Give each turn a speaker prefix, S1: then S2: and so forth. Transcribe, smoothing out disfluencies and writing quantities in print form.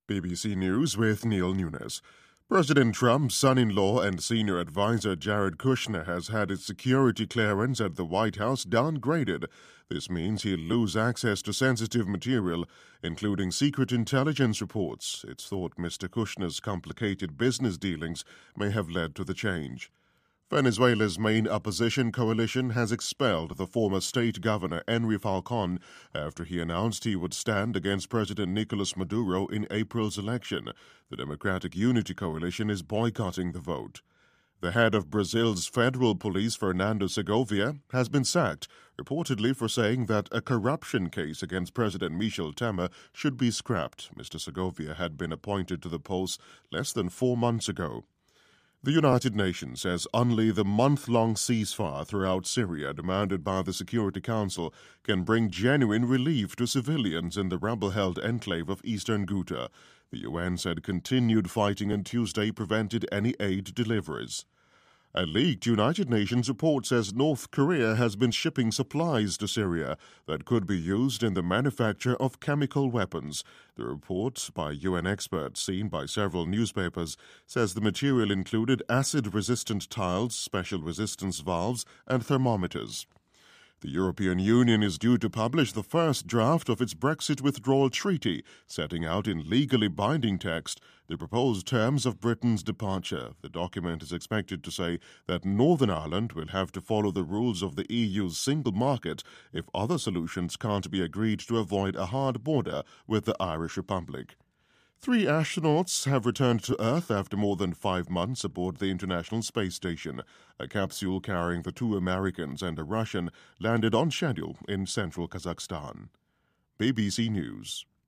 S1: BBC News with Neil Nunes. President Trump's son-in-law and senior advisor Jared Kushner has had his security clearance at the White House downgraded. This means he'll lose access to sensitive material, including secret intelligence reports. It's thought Mr. Kushner's complicated business dealings may have led to the change. Venezuela's main opposition coalition has expelled the former state governor Henry Falcon after he announced he would stand against President Nicolas Maduro in April's election. The Democratic Unity Coalition is boycotting the vote. The head of Brazil's federal police, Fernando Segovia, has been sacked, reportedly for saying that a corruption case against President Michel Temer should be scrapped. Mr. Segovia had been appointed to the post less than 4 months ago. The United Nations says only the month-long ceasefire throughout Syria demanded by the Security Council can bring genuine relief to civilians in the rebel-held enclave of eastern Ghouta. The UN said continued fighting on Tuesday prevented any aid deliveries. A leaked United Nations report says North Korea has been shipping supplies to Syria that could be used in the manufacture of chemical weapons. The report, by UN experts seen by several newspapers, says the material included acid-resistant tiles, special resistance valves, and thermometers. The European Union is due to publish the first draft of its Brexit withdrawal treaty, setting out in legally binding text the proposed terms of Britain's departure. The document is expected to say that Northern Ireland will have to follow the rules of the EU's single market if other solutions can't be agreed to avoid a hard border with the Irish Republic. 3 astronauts have returned to Earth after more than 5 months aboard the International Space Station. A capsule carrying the 2 Americans and a Russian landed on schedule in central Kazakhstan. BBC News.